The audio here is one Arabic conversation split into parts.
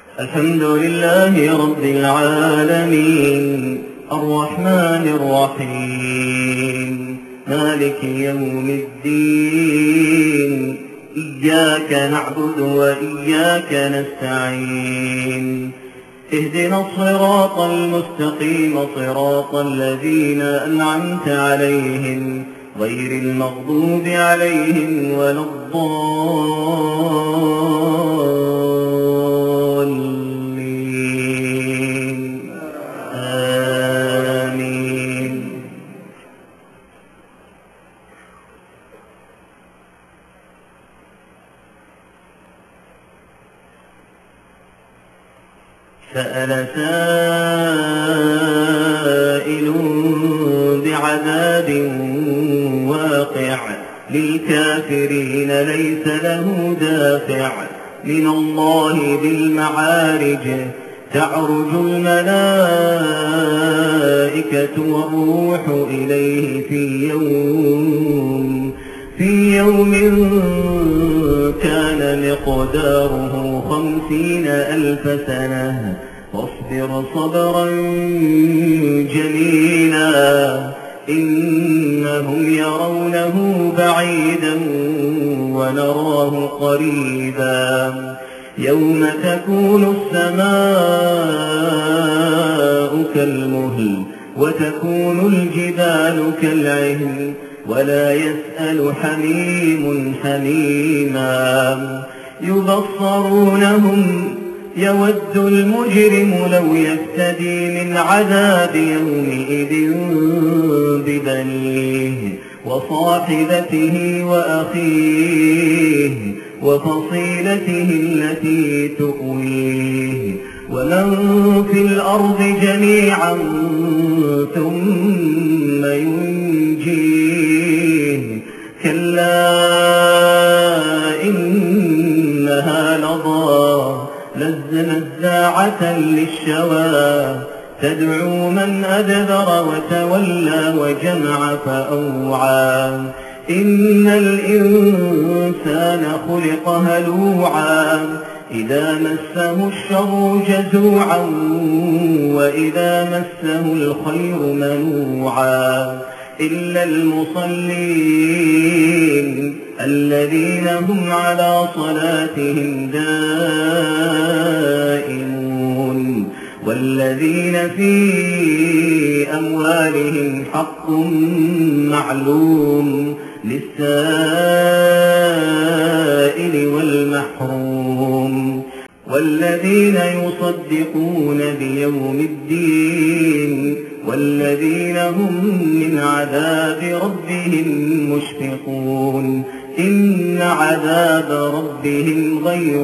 الحمد لله رب العالمين الرحمن الرحيم مالك يوم الدين إياك نعبد وإياك نستعين اهدنا الصراط المستقيم صراط الذين أنعمت عليهم غير المغضوب عليهم ولا الضالين آمين. سأل سائل بعذاب واقع للكافرين ليس له دافع من الله بالمعارج تعرج الملائكة والروح إليه في يوم كان مقداره 50,000 سنة فاصبر صبرا جميلا إنهم يرونه بعيدا ونراه قريبا يوم تكون السماء كالمهل وتكون الجبال كالعهن ولا يسأل حميم حميما يبصرونهم يود المجرم لو يفتدي من عذاب يومئذ ببنيه وصاحبته وأخيه وفصيلته التي تؤويه ومن في الأرض جميعا ثم ينجيه كلا إنها لظى نزاعة للشوى تدعو من أدبر وتولى وجمع فأوعى إن الإنسان خلق هلوعا إذا مسه الشر جزوعا وإذا مسه الخير منوعا إلا المصلين الذين هم على صلاتهم دائمون والذين في أموالهم حق معلوم للسائل والمحروم والذين يصدقون بيوم الدين والذين هم من عذاب ربهم مشفقون إن عذاب ربهم غير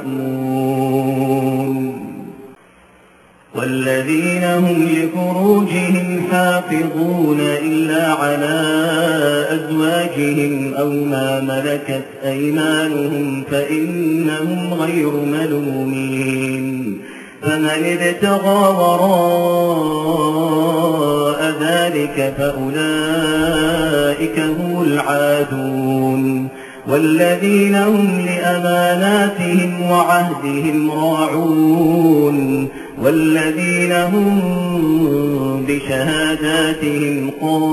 مأمون والذين هم لفروجهم حافظون إلا على أزواجهم أو ما ملكت أيمانهم فإنهم غير ملومين فمن ابتغى وراء ذلك فأولئك هم العادون والذين هم لأماناتهم وعهدهم راعون والذين هم بشهاداتهم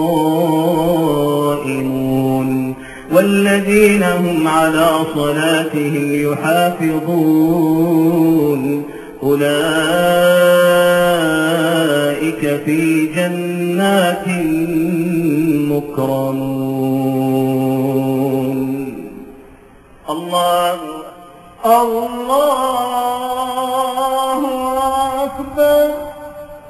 قائمون والذين هم على صلاتهم يحافظون أولئك في جنات مكرمون. الله الله